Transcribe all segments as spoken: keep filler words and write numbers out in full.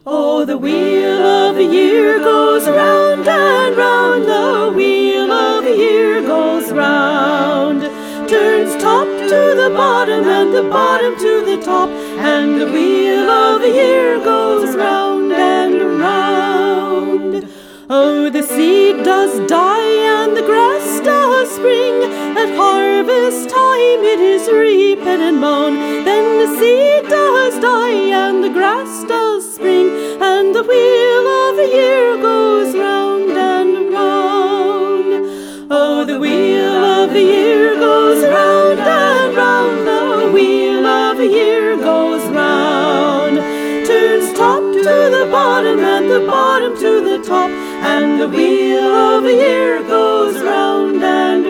Oh, the wheel of the year goes round and round, the wheel of the year goes round. Turns top to the bottom and the bottom to the top, and the wheel of the year goes round and round. Oh, the seed does die and the grass does spring, at harvest time it is reaped and mown. Then the seed does die and the grass does spring, and the wheel of the year goes round and round. Oh, the wheel of the year goes round and round, the wheel of the year goes round. Turns top to the bottom and the bottom to the top, and the wheel of the year goes round and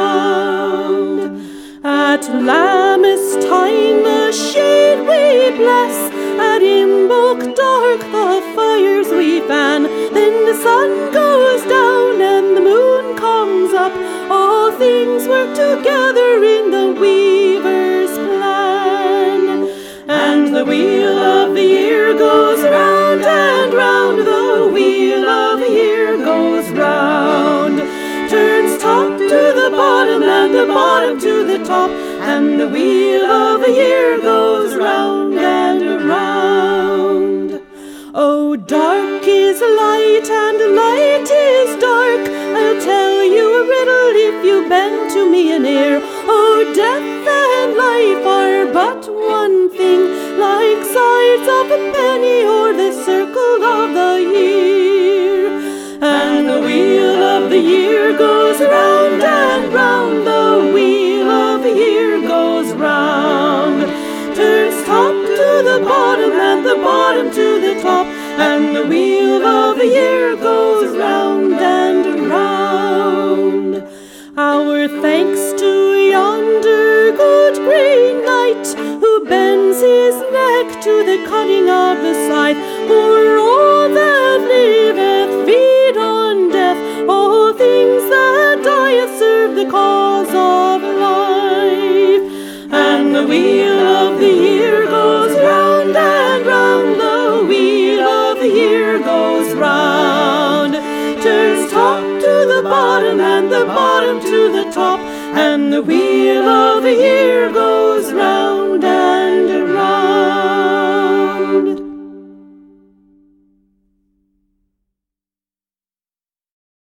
round. At Lammas time the shade we bless, at Imbolc dark the fires we fan. Then the sun goes down and the moon comes up, all things work together in the weaver's plan. And the wheel of the year goes round and round, the wheel of the year goes round. Turns top to the bottom and the bottom to the top, and the wheel of the year goes round and round. Oh, dark is light and light is dark, I'll tell you a riddle if you bend to me an ear. Oh, death and life are but one thing, like sides of a penny or the circle of the year. And the wheel of the year goes round and round, the wheel of the year goes round. Turns top to the bottom and the bottom to the top, and the wheel of the year goes round and round. Our thanks to yonder good green knight, who bends his neck to the cutting of the scythe. For all that liveth feed on death, all things that dieth serve the cause of life. And the wheel of the year goes round and round, the wheel of the year goes round. Turns top to the bottom and the bottom to the top, and the wheel of the year goes round and